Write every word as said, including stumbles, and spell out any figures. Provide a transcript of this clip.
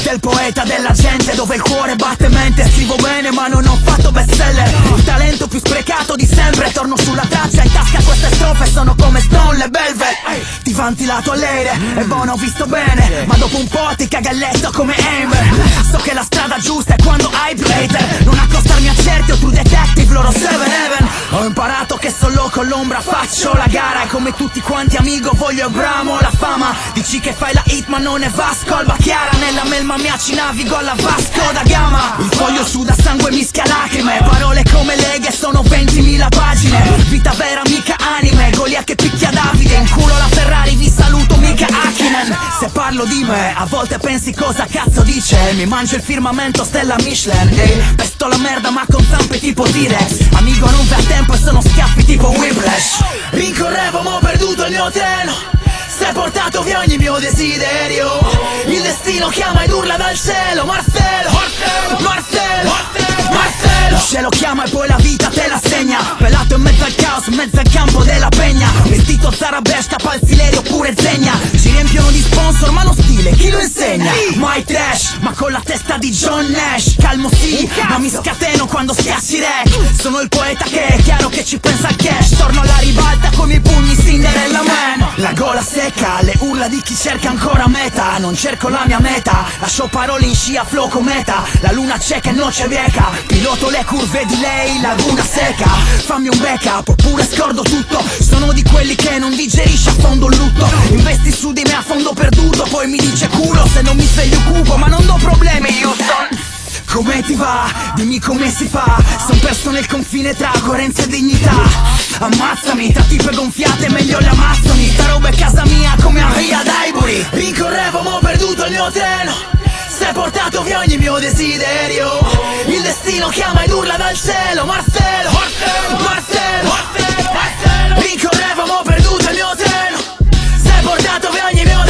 del poeta della gente, dove il cuore batte mente. Scrivo bene ma non ho fatto bestseller, il talento più sprecato di sempre. Torno sulla traccia, in tasca queste strofe sono come Stone le Velvet. Ti vanti la tua lady, è buono, ho visto bene, ma dopo un po' ti caga il letto come Amber. So che la strada giusta è quando hai più hater, non accostarmi a certi o True Detective, loro Seven Heaven. Ho imparato che solo con l'ombra faccio la gara, e come tutti quanti amico voglio e bramo la fama. Dici che fai la hit ma non è Vasco Alba Chiara, nella melma mia ci navigo alla Vasco da Gama. Il foglio suda sangue mischia lacrime, parole come leghe sono ventimila pagine. Vita vera mica anime, Golia che picchia Davide, in culo la Ferrari, vi saluto mica Hakkinen. Se parlo di me a volte pensi cosa cazzo dice, mi mangio il firmamento stella Michelin. Ehi, pesto la merda ma con zampe tipo T-Rex, amico non per tempo e sono schiaffi tipo Whiplash. Rincorrevo ma ho perduto il mio treno, se hai portato via ogni mio desiderio. Il destino chiama ed urla dal cielo, Marcello, Marcello, Marcello, Marcello. Il cielo chiama e poi la vita te la segna, pelato in mezzo al caos, in mezzo al campo della pegna. Vestito Zarabesca, Palzileri oppure Zegna, ci riempiono di sponsor ma lo stile chi lo insegna? My trash, ma con la testa di John Nash. Calmo sì, ma mi scateno quando schiacci rec. Sono il poeta che è chiaro che ci pensa al cash. Torno alla ribalta con i pugni Cinderella Man. La gola secca, le urla di chi cerca ancora meta. Non cerco la mia meta, lascio parole in scia flow cometa. La luna cieca e noce vieca, piloto le curve di lei, laguna secca. Fammi un backup oppure scordo tutto, sono di quelli che non digerisce a fondo il lutto. Investi su di me a fondo perduto, poi mi dice culo se non mi sveglio cupo, ma non do problemi Houston. Come ti va? Dimmi come si fa. Son perso nel confine tra coerenza e dignità. Ammazzami, tra tipe gonfiate meglio le amazzoni. Sta roba è casa mia come a Ria d'Aibury. Rincorrevo ma ho perduto il mio treno, se hai portato via ogni mio desiderio. Il destino chiama ed urla dal cielo, Marcello, Marcello, Marcello, Marcello. Rincorrevo ma ho perduto il mio treno, se hai portato via ogni mio desiderio.